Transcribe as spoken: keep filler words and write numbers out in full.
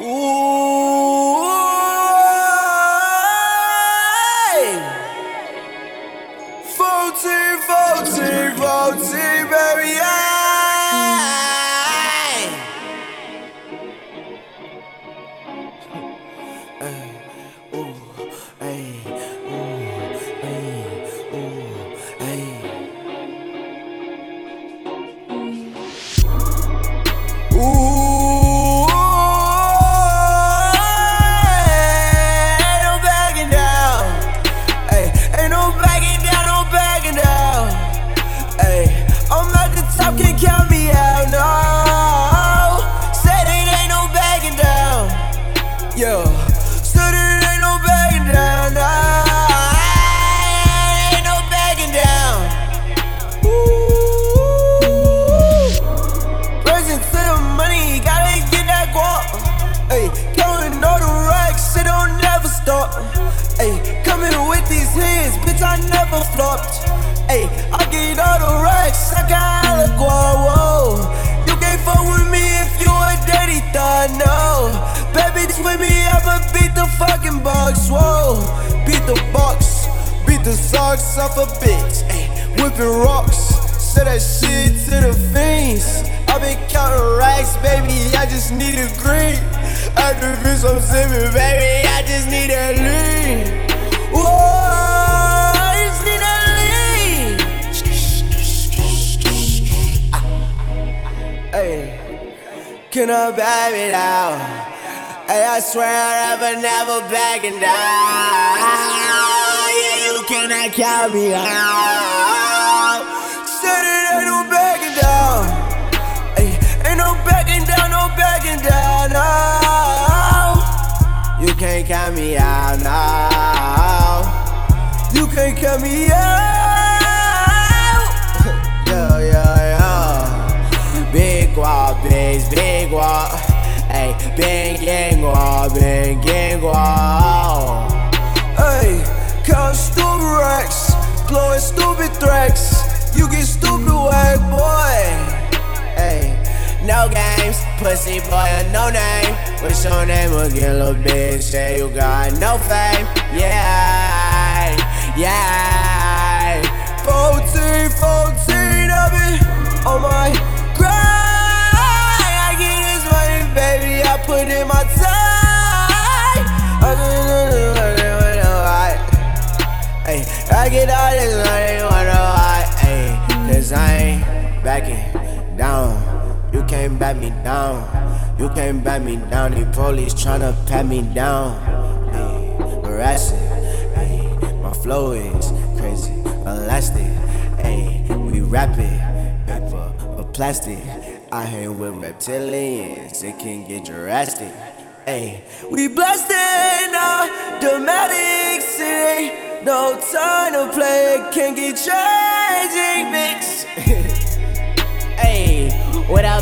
Ooh, fourteen, fourteen, fourteen, baby, ay. Ay, ooh, ay, ooh, ay, ooh, ay. Ooh, ain't no backing down. Ay, ain't no backing down, no backing down. Ay, I'm at the top, can't count me out, no. Said it ain't no backing down. Yeah, said it ain't no backing down, no. Ain't no backing down. Ooh, present to the money, gotta get that guap. Ay, counting all the racks, it don't never stop. Ay, coming with these hands, bitch, I never flopped. Ay, I get all the racks, I got hella guap, whoa. You can't fuck with me if you a dirty thought, no. Baby, this with me, I'ma beat the fucking box, whoa. Beat the box, beat the socks off a bitch, ay, whipping rocks. Say that shit to the fiends. I been counting racks, baby, I just need a green. After this I'm sipping, baby, I just need a lean. Whoa, I just need a lean. Hey, can I back it out? Hey, I swear I never, never backing down. Yeah, you cannot count me out. Said it ain't no backing down. Ay, ain't no backing down, no backing down, no. You can't count me out, no. You can't count me out. Yo, yo, yo. Big guap, bitch, big guap. Ay, big gang guap, big gang guap. Ay, count stupid racks, blowing stupid threats. You get stupid whack, boy. Ay, no games, pussy boy, no name. What's your name again, little bitch? Say you got no fame. Yeah, yeah. fourteen, fourteen, I've been on my grind. I get this money, baby, I put in my time. I get, I get all this money, wanna why? Cause I ain't backing down. You can't back me down. You can't back me down. The police tryna pat me down. Ay, harassing. Ay, my flow is crazy, elastic. Ay, we rapping, paper or plastic. I hang with reptilians, it can get drastic. Ay, we blasting out dramatic city. No time to play, it can get changing mix. Hey, without